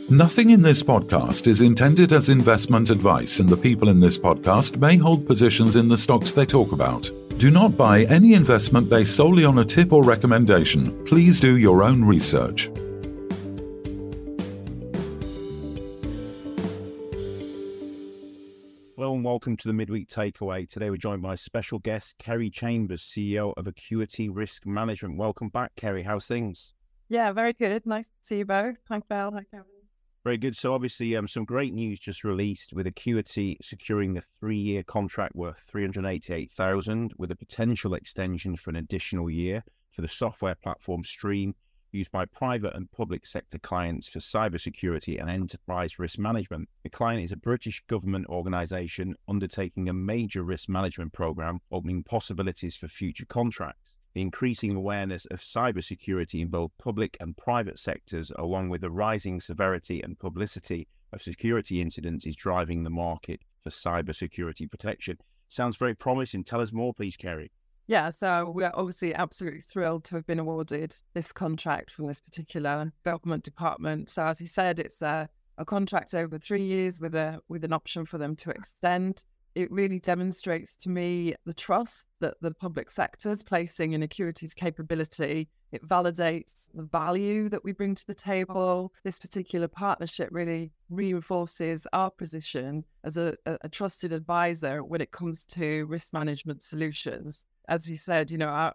Nothing in this podcast is intended as investment advice, and the people in this podcast may hold positions in the stocks they talk about. Do not buy any investment based solely on a tip or recommendation. Please do your own research. Hello and welcome to the Midweek Takeaway. Today we're joined by special guest Kerry Chambers, CEO of Acuity Risk Management. Welcome back, Kerry. How's things? Yeah, very good. Nice to see you both. Hi, Belle. Hi, Kevin. Very good. So obviously some great news just released with Acuity securing the 3-year contract worth $388,000 with a potential extension for an additional year for the software platform Stream, used by private and public sector clients for cybersecurity and enterprise risk management. The client is a British government organisation undertaking a major risk management programme, opening possibilities for future contracts. The increasing awareness of cybersecurity in both public and private sectors, along with the rising severity and publicity of security incidents, is driving the market for cybersecurity protection. Sounds very promising. Tell us more, please, Kerry. Yeah, so we're obviously absolutely thrilled to have been awarded this contract from this particular government department. So as you said, it's a contract over 3 years with an option for them to extend. It really demonstrates to me the trust that the public sector is placing in Acuity's capability. It validates the value that we bring to the table. This particular partnership really reinforces our position as a trusted advisor when it comes to risk management solutions. As you said, our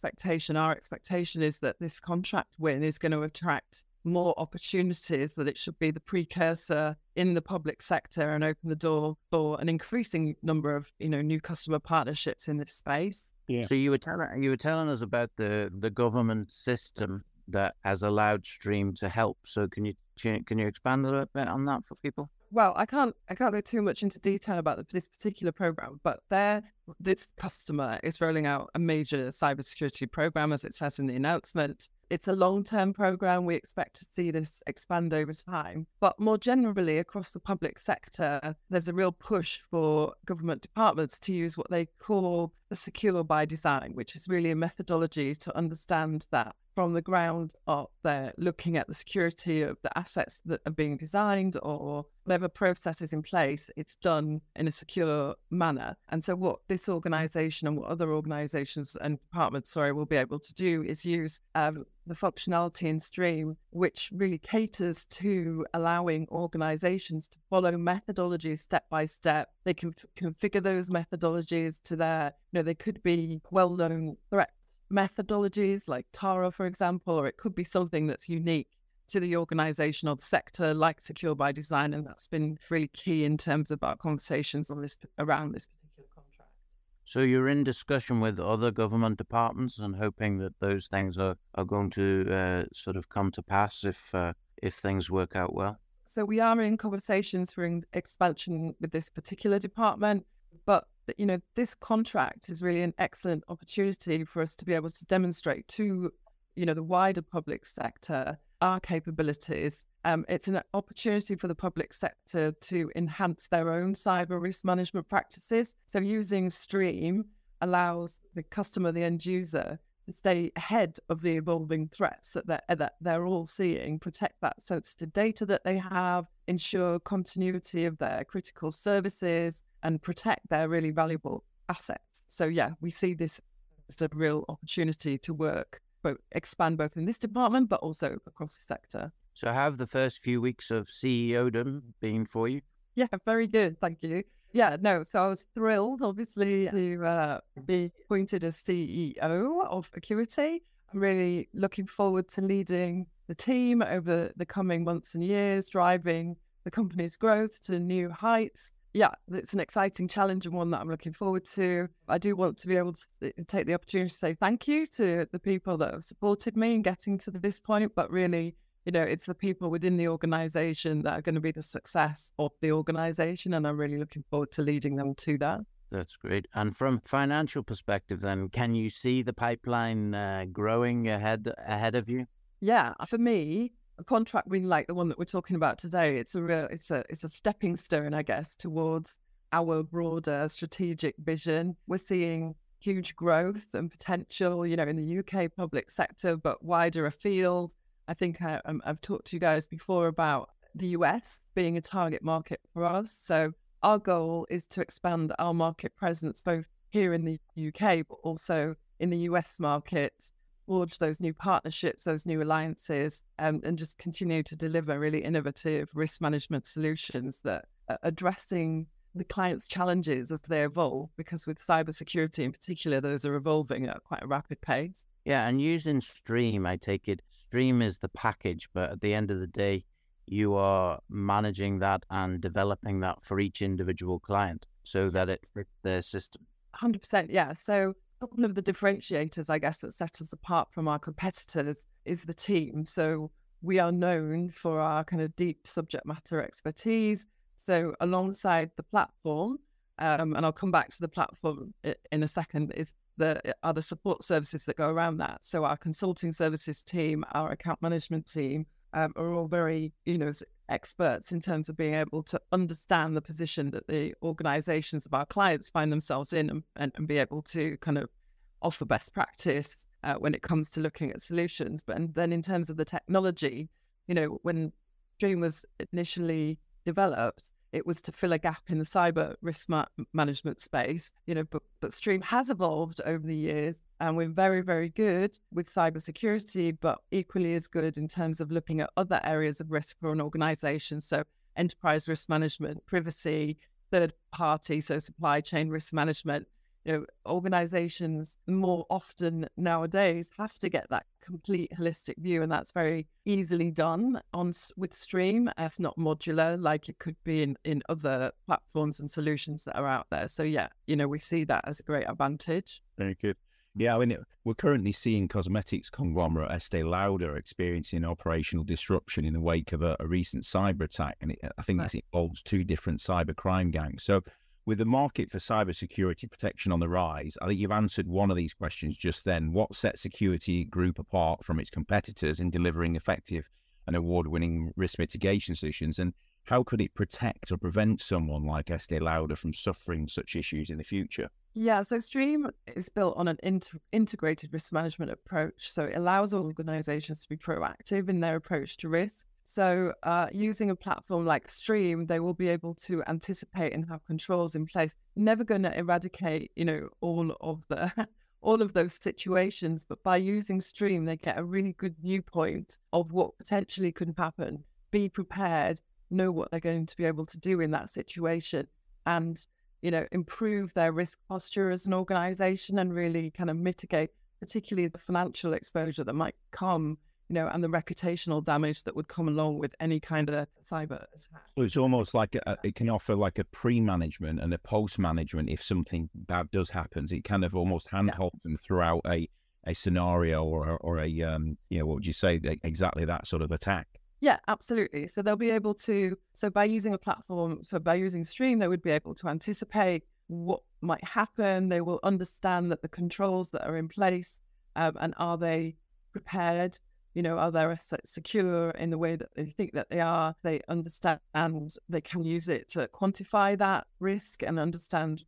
expectation is that this contract win is going to attract more opportunities, that it should be the precursor in the public sector and open the door for an increasing number of new customer partnerships in this space. Yeah. So you were telling us about the government system that has allowed Stream to help. So can you expand a little bit on that for people? Well, I can't go too much into detail about this particular program, but this customer is rolling out a major cybersecurity program, as it says in the announcement. It's a long-term program. We expect to see this expand over time. But more generally, across the public sector, there's a real push for government departments to use what they call the secure by design, which is really a methodology to understand that from the ground up, they're looking at the security of the assets that are being designed, or whatever process is in place, it's done in a secure manner. And so what this organisation and what other organisations and departments, will be able to do is use the functionality in Stream, which really caters to allowing organisations to follow methodologies step by step. They can configure those methodologies to their, they could be well-known threat methodologies like TARA, for example, or it could be something that's unique to the organisation or the sector, like Secure by Design, and that's been really key in terms of our conversations on around this particular contract. So you're in discussion with other government departments and hoping that those things are going to sort of come to pass if things work out well? So we are in conversations for expansion with this particular department, but this contract is really an excellent opportunity for us to be able to demonstrate to, the wider public sector our capabilities. It's an opportunity for the public sector to enhance their own cyber risk management practices. So using Stream allows the customer, the end user, to stay ahead of the evolving threats that they're all seeing, protect that sensitive data that they have, ensure continuity of their critical services, and protect their really valuable assets. So yeah, we see this as a real opportunity to expand both in this department, but also across the sector. So how have the first few weeks of CEO-dom been for you? Yeah, very good. Thank you. Yeah, no, so I was thrilled, obviously, to be appointed as CEO of Acuity. I'm really looking forward to leading the team over the coming months and years, driving the company's growth to new heights. Yeah, it's an exciting challenge and one that I'm looking forward to. I do want to be able to take the opportunity to say thank you to the people that have supported me in getting to this point, but really, it's the people within the organisation that are going to be the success of the organisation, and I'm really looking forward to leading them to that. That's great. And from a financial perspective then, can you see the pipeline growing ahead of you? Yeah, for me, a contract win like the one that we're talking about today, it's a stepping stone, I guess, towards our broader strategic vision. We're seeing huge growth and potential, in the UK public sector, but wider afield. I think I've talked to you guys before about the US being a target market for us. So our goal is to expand our market presence both here in the UK, but also in the US market, forge those new partnerships, those new alliances, and just continue to deliver really innovative risk management solutions that are addressing the client's challenges as they evolve, because with cybersecurity in particular, those are evolving at quite a rapid pace. Yeah, and using Stream, I take it, Stream is the package, but at the end of the day, you are managing that and developing that for each individual client so that it fits their system. 100%, yeah. So a couple of the differentiators, I guess, that set us apart from our competitors is the team. So we are known for our kind of deep subject matter expertise. So alongside the platform, and I'll come back to the platform in a second, are the support services that go around that. So our consulting services team, our account management team, are all very, experts in terms of being able to understand the position that the organizations of our clients find themselves in and be able to kind of offer best practice when it comes to looking at solutions. But then in terms of the technology, when Stream was initially developed, it was to fill a gap in the cyber risk management space, but Stream has evolved over the years, and we're very, very good with cybersecurity, but equally as good in terms of looking at other areas of risk for an organization. So enterprise risk management, privacy, third party, so supply chain risk management. Organizations more often nowadays have to get that complete holistic view, and that's very easily done with Stream. It's not modular like it could be in other platforms and solutions that are out there. So yeah, we see that as a great advantage. Very good. Yeah, I mean, we're currently seeing cosmetics conglomerate Estee Lauder experiencing operational disruption in the wake of a recent cyber attack, and I think it involves two different cyber crime gangs. So with the market for cybersecurity protection on the rise, I think you've answered one of these questions just then. What sets Security Group apart from its competitors in delivering effective and award-winning risk mitigation solutions? And how could it protect or prevent someone like Estee Lauder from suffering such issues in the future? Yeah, so Stream is built on an integrated risk management approach. So it allows organizations to be proactive in their approach to risk. So using a platform like Stream, they will be able to anticipate and have controls in place. Never going to eradicate, all of those situations, but by using Stream, they get a really good viewpoint of what potentially could happen, be prepared, know what they're going to be able to do in that situation, and improve their risk posture as an organization and really kind of mitigate particularly the financial exposure that might come, and the reputational damage that would come along with any kind of cyber attack. So it's almost like it can offer like a pre-management and a post-management if something bad does happen. It kind of almost handholds them throughout a scenario or a what would you say, exactly that sort of attack. Yeah, absolutely. So they'll be able to, by using a platform, by using Stream, they would be able to anticipate what might happen. They will understand that the controls that are in place, and are they prepared? Are their assets secure in the way that they think that they are? They understand and they can use it to quantify that risk and understand,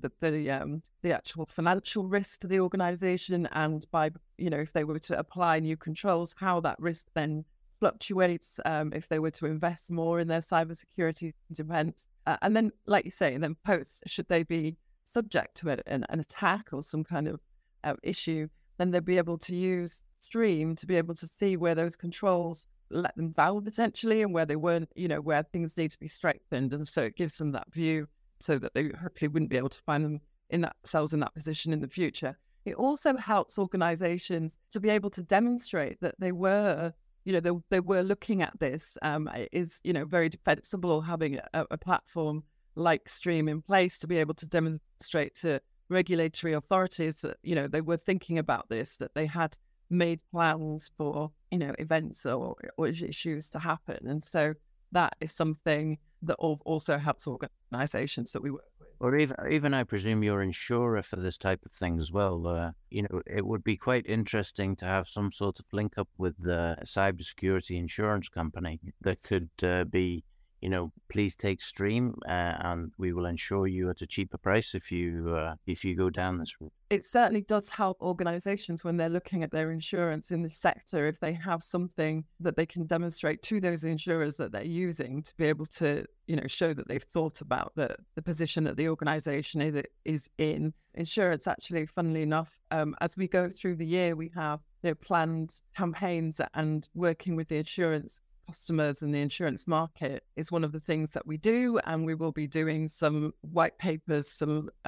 the actual financial risk to the organization. And by, if they were to apply new controls, how that risk then fluctuates, if they were to invest more in their cybersecurity defense. And then, like you say, then post, should they be subject to an attack or some kind of issue, then they'll be able to use Stream to be able to see where those controls let them down potentially and where they weren't, where things need to be strengthened. And so it gives them that view so that they hopefully wouldn't be able to find themselves in that position in the future. It also helps organizations to be able to demonstrate that they were looking at this. It is, very defensible having a platform like Stream in place to be able to demonstrate to regulatory authorities that, they were thinking about this, that they had made plans for, events or issues to happen. And so that is something that also helps organizations that we work with. Or even I presume you're insurer for this type of thing as well. It would be quite interesting to have some sort of link up with the cybersecurity insurance company that could be, please take Stream, and we will insure you at a cheaper price if you go down this route. It certainly does help organizations when they're looking at their insurance in this sector, if they have something that they can demonstrate to those insurers that they're using to be able to, show that they've thought about the position that the organization is in. Insurance, actually, funnily enough, as we go through the year, we have planned campaigns, and working with the insurance customers and the insurance market is one of the things that we do, and we will be doing some white papers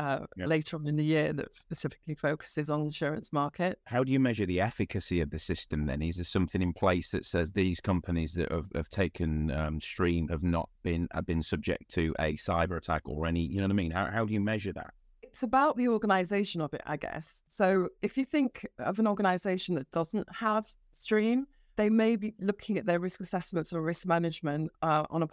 later on in the year that specifically focuses on the insurance market. How do you measure the efficacy of the system then? Is there something in place that says these companies that have taken Stream have not been subject to a cyber attack or any, you know what I mean? How do you measure that? It's about the organization of it, I guess. So if you think of an organization that doesn't have Stream, they may be looking at their risk assessments or risk management on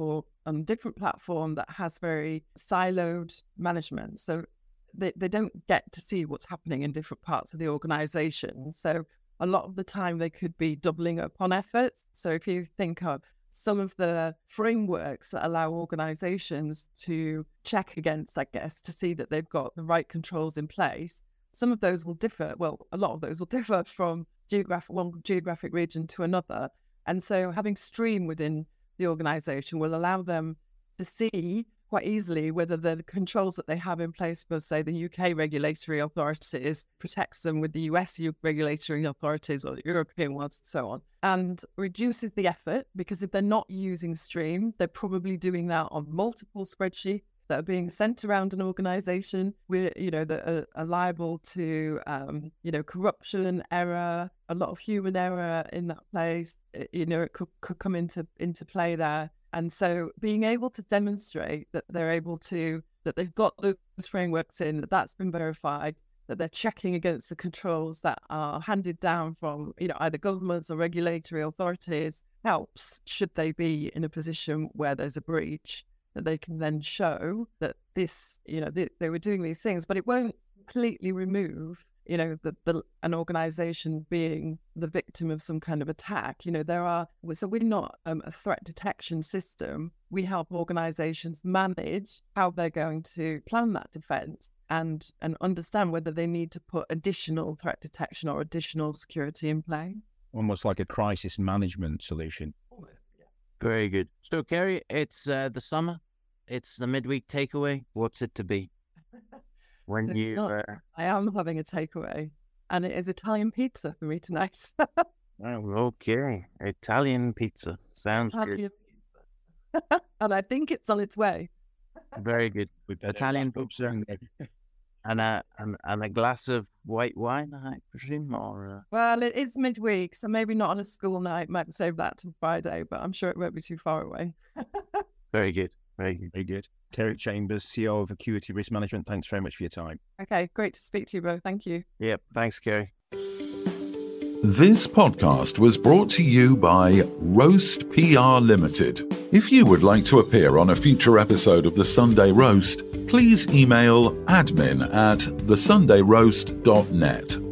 a different platform that has very siloed management. So they don't get to see what's happening in different parts of the organization. So a lot of the time they could be doubling up on efforts. So if you think of some of the frameworks that allow organizations to check against, I guess, to see that they've got the right controls in place, some of those will differ. Well, a lot of those will differ from one geographic region to another. And so having Stream within the organization will allow them to see quite easily whether the controls that they have in place for, say, the UK regulatory authorities protects them with the US regulatory authorities or the European ones and so on, and reduces the effort, because if they're not using Stream, they're probably doing that on multiple spreadsheets that are being sent around an organization that are liable to, corruption, error, a lot of human error in that place. It could come into play there. And so being able to demonstrate that that they've got those frameworks in, that's been verified, that they're checking against the controls that are handed down from, either governments or regulatory authorities, helps should they be in a position where there's a breach, that they can then show that this, they were doing these things, but it won't completely remove, an organization being the victim of some kind of attack. So we're not a threat detection system. We help organizations manage how they're going to plan that defense and understand whether they need to put additional threat detection or additional security in place. Almost like a crisis management solution. Almost, yeah. Very good. So, Kerry, it's the summer. It's the midweek takeaway. What's it to be? I am having a takeaway, and it is Italian pizza for me tonight. Oh, okay. Italian pizza. Sounds good. Pizza. And I think it's on its way. Very good. Italian pizza. And a glass of white wine, I presume, or... Well, it is midweek, so maybe not on a school night. Might save that till Friday, but I'm sure it won't be too far away. Very good. Very good. Very good. Kerry Chambers, CEO of Acuity Risk Management, thanks very much for your time. Okay, great to speak to you both. Thank you. Yep, thanks, Kerry. This podcast was brought to you by Roast PR Limited. If you would like to appear on a future episode of The Sunday Roast, please email admin@thesundayroast.net.